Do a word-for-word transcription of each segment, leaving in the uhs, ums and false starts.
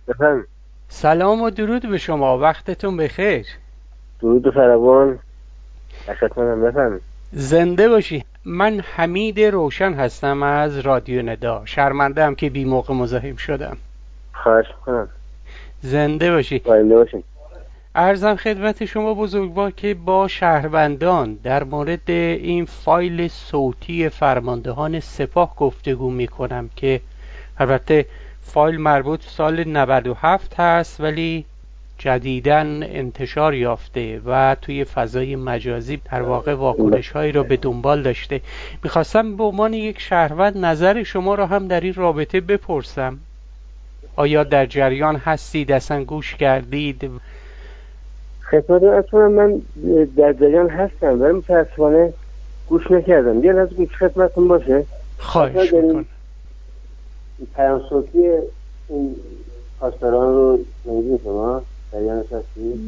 بفرمایید. سلام و درود به شما، وقتتون بخیر. درود و فراوان. اشتمنم. بفرمایید. زنده باشی. من حمید روشن هستم از رادیو ندا. شرمنده هم که بی موقع مزاحم شدم. خواهش میکنم. زنده باشی. زنده باشین. عرضم خدمت شما بزرگوار که با شهروندان در مورد این فایل صوتی فرماندهان سپاه گفتگو می کنم که البته فایل مربوط سال نود و هفت هست ولی جدیداً انتشار یافته و توی فضای مجازی در واقع واکنش هایی را به دنبال داشته. میخواستم به عنوان یک شهروند نظر شما را هم در این رابطه بپرسم. آیا در جریان هستید؟ اصلا گوش کردید؟ خدمت اصلا من در جریان هستم ولی متاسفانه گوش نکردم. یه لحظه گوش خدمتتون باشه. خواهش میکنم. پیام صوتی این پاسداران رو نمیدید شما؟ جریانش هستید؟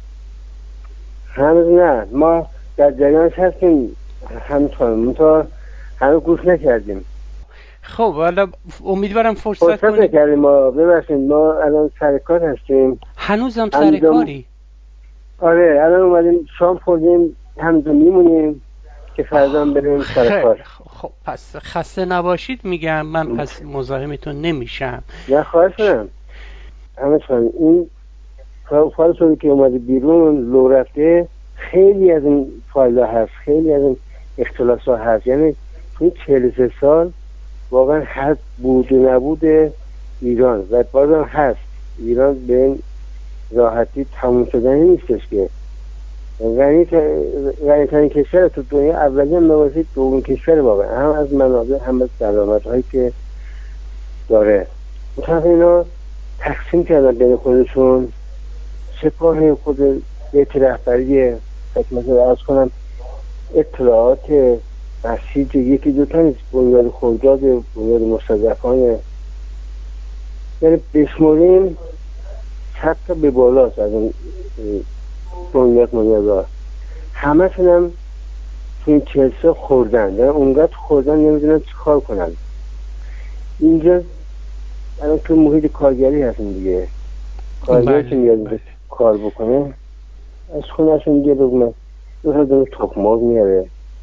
هنوز نه. ما در جریانش هستیم همچنان منتها هنوز گوش نکردیم. خب حالا امیدوارم فرصت, فرصت کنیم. نکردیم. ما ببخشید ما الان سر کار هستیم. هنوزم سر کاری؟ آره الان اومدیم شام خوردیم همینجا میمونیم که فردا هم بریم سر کار. خب پس خسته نباشید میگم. من پس مزاحمتون نمیشم. نه خواهش کنم. همچنان این فایل شده که اومده بیرون لو رفته. خیلی از این فایل ها هست، خیلی از این اختلاس ها هست. یعنی توی چهل و سه سال واقعا هست بود و نبود ایران و بازم هست. ایران به این راحتی تموم شدنی نیستش که غنی ترین کشور تو دنیا، اولی هم نوازید دومین کشور واقعا، هم از منابع هم از درآمد هایی که داره. مطمئن اینا تقسیم کردن بین خودشون. سپاه خود بیت رهبری خدمت عرض کنم اطلاعات بسیج یکی دوتا نیست، بنیاد خرداد، بنیاد مستضعفان، یعنی بشماریم صد تا به بالاست از این بنیاد منیادها. همه شونم تو این چهل سال خوردن، یعنی اونقدر خوردن نمیدونن چی کار کنن. اینجا الان تو محیط کارگری هستیم دیگه. کارگری که میاد کار بکنه از خونهشون یه لقمه دو تا دونه تخم مرغ میاره،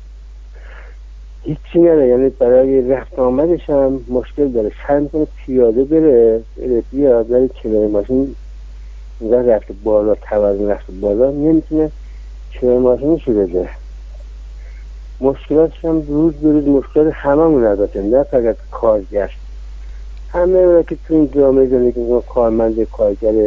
هیچی نداره. یعنی برای رفت آمدش هم مشکل داره. سعی میکنه پیاده بره بره بیاد ولی کنار ماشین اینقدر رفته بالا، توازن رفته بالا، نمیتونه کنار ماشینش رو بده. مشکلاتش هم روز به روز مشکلات هممون البته، نه فقط کارگر. همه اونا که تو این جامعه زندگی میکنن، کارمند، کارگر،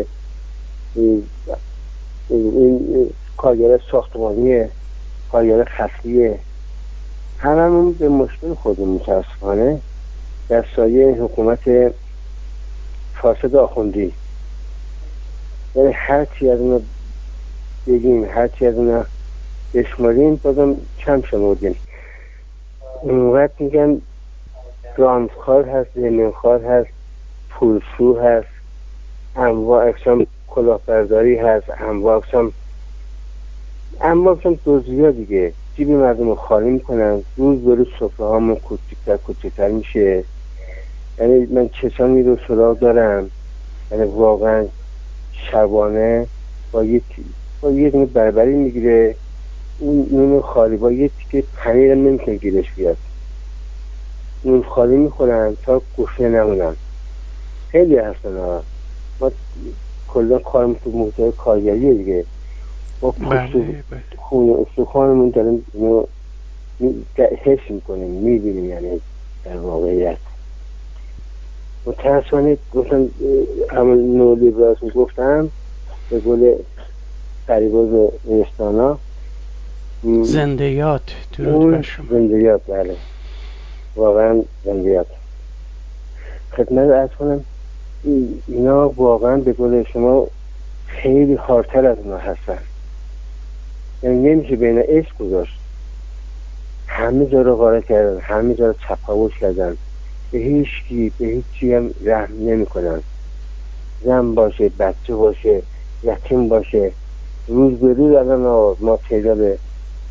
این کارگر ساختمانیه، کارگر خفیه، هممون به مشکل خودمون متاسفانه در سایه حکومت فاسد آخوندی. یعنی هر چی از اونا بگیم، هر چی از اونا بشماریم بازم کم شمردیم. اونقدر میگن رانتخوار هست، زمینخوار هست، پولشو هست، انواع اقسام کلاهبرداری هست، انواع اقسام انواع اقسام دزدی‌ها دیگه. جیب مردم رو خالی میکنن. روز به روز سفره هامون کوچکتر کوچکتر میشه. یعنی من کسانی رو سراغ دارم، یعنی واقعا شبانه با یک با یک دونه بربری میگیره، اون نون خالی با یک تیکه پنیر هم نمیتونه گیرش بیاد. نون خالی میخورن تا گوشه نمونن. خیلی هستن ها. ما کلا کارم تو محیط کارگریه دیگه. ما پشت خون استخوانمون داریم اینو حس میکنیم، میبینیم. یعنی در واقعیت متاسفانه گفتم عمل نولی براتون گفتم به قول فریبرز انستانا زندیات. درود بر شما. زندیات. بله واقعا زندیات. خدمت عرض کنم اینا واقعا به قول شما خیلی خارتر از اونا هستن. یعنی نمیشه بین عشق گذاشت. همه جا رو غاره کردن، همه جا رو چپاوش کردن، به هیچ کی به هیچ چی هم رحم نمی کنن. زن باشه، بچه باشه، یتیم باشه. روز به روز الان ما تعداد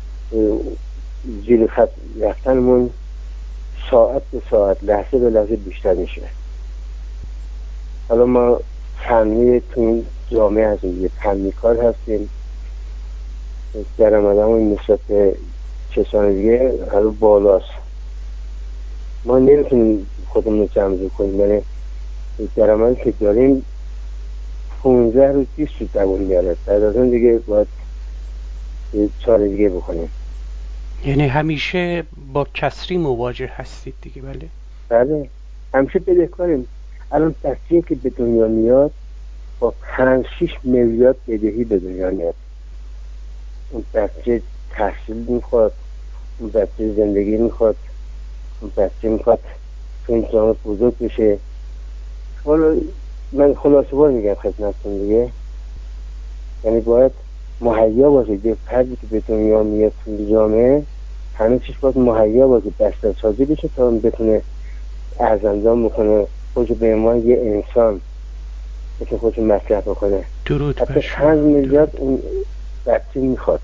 زیر خط رفتنمون ساعت به ساعت، لحظه به لحظه بیشتر میشه. حالا ما فنی تو این جامعه هستیم، یه فنی کار هستیم، درآمدمون نسبت به کسان دیگه هر بالاست. ما نمیتونیم خودمون رو جمع کنیم، یعنی درآمدی که داریم پونزده روز بیست روز دوام میاره، بعد از اون دیگه باید چاره دیگه بکنیم. یعنی همیشه با کسری مواجه هستید دیگه؟ بله بله، همیشه بدهکاریم. الان بچه‌ای که به دنیا میاد با پنج شیش میلیارد بدهی به دنیا میاد. اون بچه تحصیل میخواد، اون بچه زندگی میخواد، اون بچه میخواد تو این جامعه بزرگ بشه. حالا من خلاصه بار میگم خدمتتون دیگه، یعنی باید مهیا باشه یه فردی که به دنیا میاد تو جامعه، همه چیز باید مهیا باشه، بسترسازی بشه تا بتونه ارزندام بکنه، خودشو به عنوان یه انسان بتونه خودشو مطرح بکنه. درود بر حتی شما. پنج میلیارد اون بچه میخواد.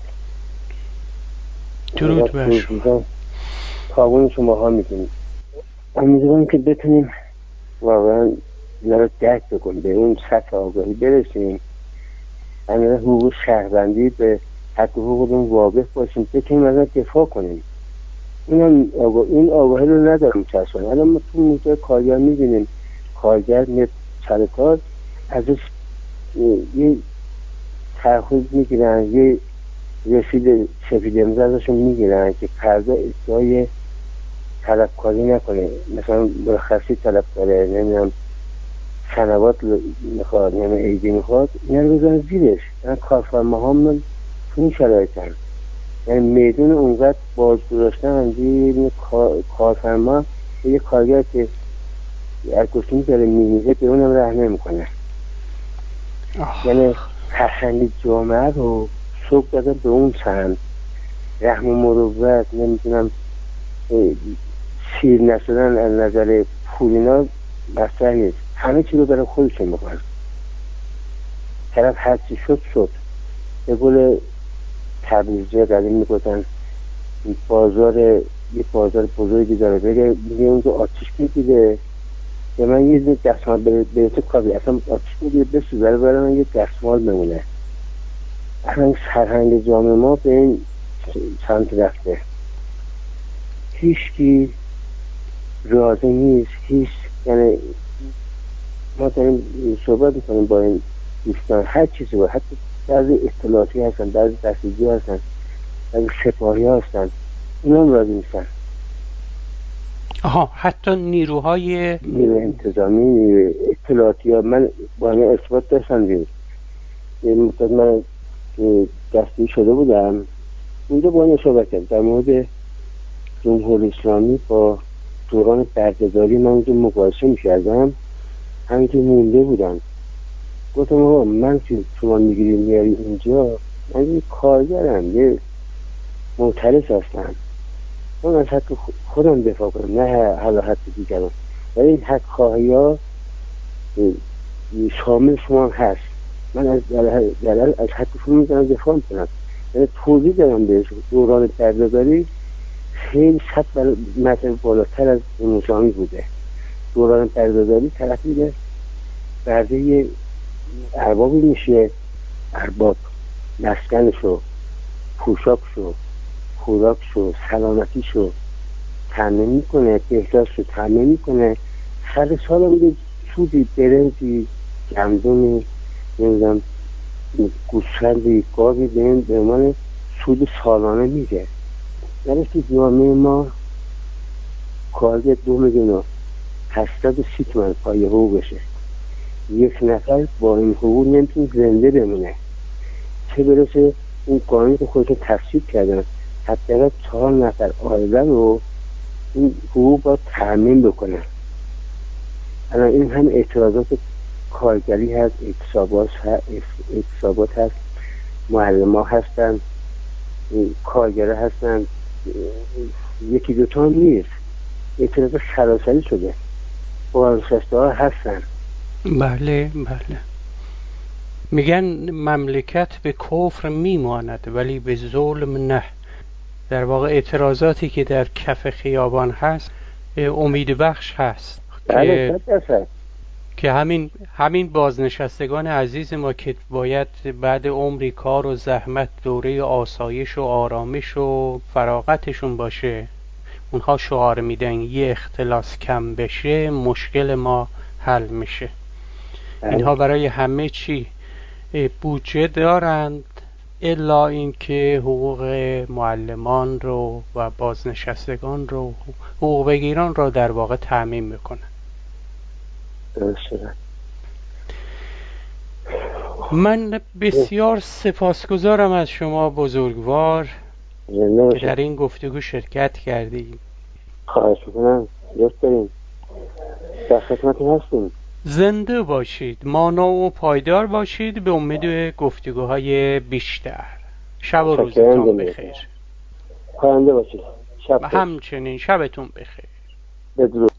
درود بر شما. تاون شما ها میدونید. امیدوارم که بتونیم واقعا اینا رو درک بکنیم، به اون سطح آگاهی برسیم، همه حقوق شهروندی به حق حقوقمون واقف باشیم، بتونیم ازش دفاع کنیم. این آگاه... این آگاهی رو ندارم متاسفانه. الان ما تو موضوع کارگر میبینیم، کارگر میاد سر کار، ازش یه تعهد میگیرن، یه رسید سفید امضا ازشون میگیرن که فردا ادعای طلبکاری نکنه، مثلا مرخصی طلب داره، نمیدونم سنوات میخواد، نمیدونم ایدی میخواد، اینا رو بزنن زیرش. یعنی کارفرماها من تو این شرایطن، یعنی میدون اونقدر باز گذاشتن همجوری کارفرما یه کارگر که ارکوشتون داره میمیزه به اونم رحم نمیکنه. یعنی فرهنگ جامعه رو سوق دادن به اون سهم، رحم و مروت، نمیدونم سیر نشدن از نظر پولینا مطرح نیست، همه چی رو برای خودشون میکنن. طرف هر چی شد شد. به قول تبریزی قدیم میگفتن بازار، یه بازار بزرگی داره، بگه میگه اونجا آتیش میگیره، به من یه دستمال برسه کاری، اصلا آتیش میگیره بسوزه برای من یه دستمال بمونه. اصلا فرهنگ جامعه ما به این سمت رفته، هیچکی راضی نیست، هیچ، یعنی ما داریم صحبت میکنیم با این دوستان، هر چیزی باید، حتی بعضی اطلاعاتی هستن، بعضی بسیجی هستن، بعضی سپاهی هستن، اینا هم راضی نیستن. آها، حتی نیروهای نیروی انتظامی، نیروی اطلاعاتی ها، من با همه ارتباط داشتم دید. یه مدت من دستی شده بودم اونجا با همه صحبت کردم در مورد جمهوری اسلامی. با دوران بردهداری من اونجا مقایسه میکردم، همینطور مونده بودم. گفتم آقا من که شما میگیری میاری اینجا، من یه کارگرم، یه معترض هستم، من از حق خودم دفاع کنم، نه حالا حق دیگران. ولی این حق خواهی ها شامل شما هست، من از در از حق شما میتونم دفاع کنم. یعنی توضیح دارم بهش. دوران بردهداری خیلی سطح مطلب بالاتر از نظامی بوده. دوران بردهداری طرف میده برده یه اربابی میشه، ارباب مسکنشو، پوشاکشو، خوراکشو، سلامتیشو تامین میکنه، بهداشتشو تامین میکنه، سر سال هم میده سودی، برنجی، گندمی، نمیدونم گوسفندی، گاوی به این به عنوان سود سالانه میده. یعنی که جامعه ما کارگر دو میلیون و هشتصد و سی تومن پای حقوق بشه، یک نفر با این حقوق نمیتونه زنده بمونه، چه برسه اون قانونی که خودشون تصویب کردن حتی چهار نفر عائله رو این حقوق باید تامین بکنن. الان این هم اعتراضات کارگری هست، اعتصابات هست، اعتصابات هست، معلم ها هستن، کارگره هستن، یکی دوتا هم نیست، اعتراضات سراسری شده، بازنشسته ها هستن. بله بله. میگن مملکت به کفر میماند ولی به ظلم نه. در واقع اعتراضاتی که در کف خیابان هست امید بخش هست. بله صد درصد. که همین همین بازنشستگان عزیز ما که باید بعد عمری کار و زحمت دوره آسایش و آرامش و فراغتشون باشه، اونها شعار میدن یه اختلاس کم بشه مشکل ما حل میشه. اینها برای همه چی بودجه دارند الا اینکه حقوق معلمان رو و بازنشستگان رو، حقوق بگیران رو در واقع تأمین میکنن. من بسیار سپاسگزارم از شما بزرگوار که در این گفتگو شرکت کردیم. خواهش میکنم، دوست داریم، در خدمتی هستیم. زنده باشید، مانا و پایدار باشید، به امید گفتگوهای بیشتر. شب و روزتون بخیر. پاینده باشید. شب همچنین شبتون بخیر. بدرود.